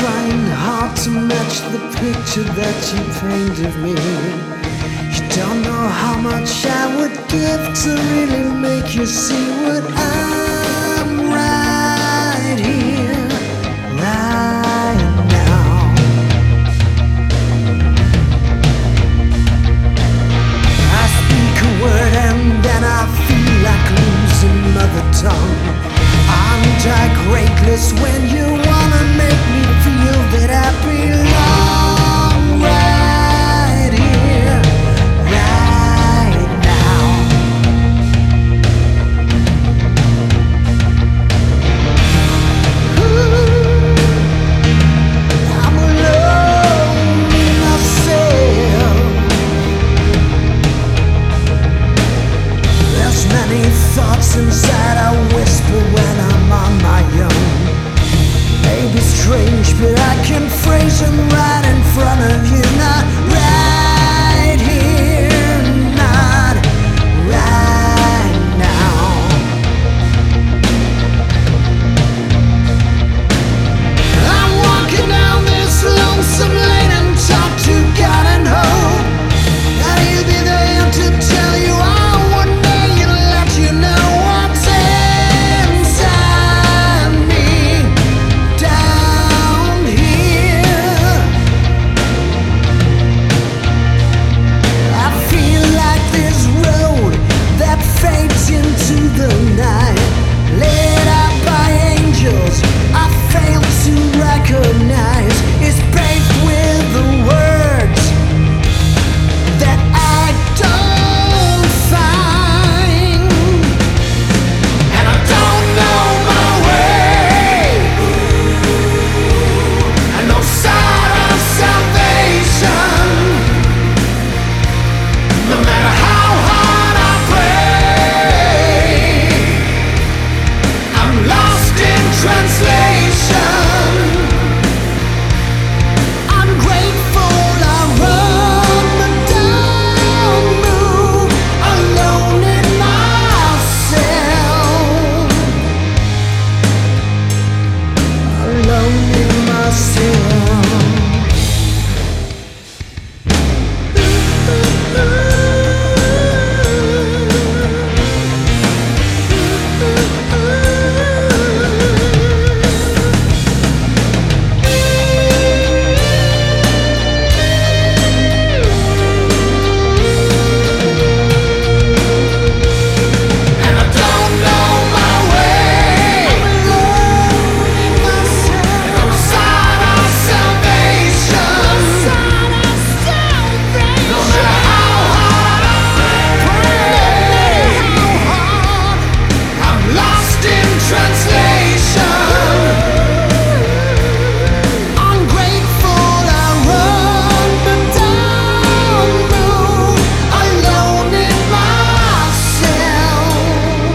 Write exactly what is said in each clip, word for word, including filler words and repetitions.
trying hard to match the picture that you paint of me. You don't know how much I would give to really make you see what I'm right here, right now. I speak a word and then I feel like losing mother tongue. Aren't I greatless when you wanna make me feel that I belong right here, right now? Ooh, I'm alone in myself. There's many thoughts inside I whisper when I'm on my own. Maybe strange, but I can phrase them right in front of you. Not right here, not right now. I'm walking down this lonesome lane and talk to God and hope that He'll be there to tell you all one day and let you know what's inside me down here. I feel like this road that fades into the night, lit up by angels I fail to recognize, is paved with the words that I don't find, and I don't know my way, and no sign of salvation. No matter how hard I pray, I'm lost in translation. Ungrateful, I run but don't move, alone in myself, alone in myself. And I don't know my way, no sign of salvation. No matter how hard I pray, I'm lost in translation. Ungrateful, I run but don't move, alone in myself,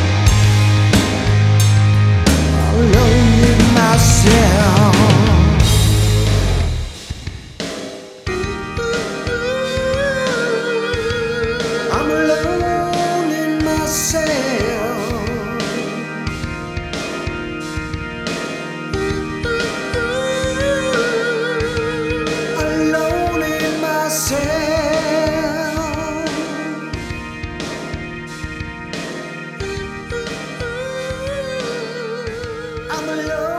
alone in myself. I'm alone in myself, alone in myself. I'm alone.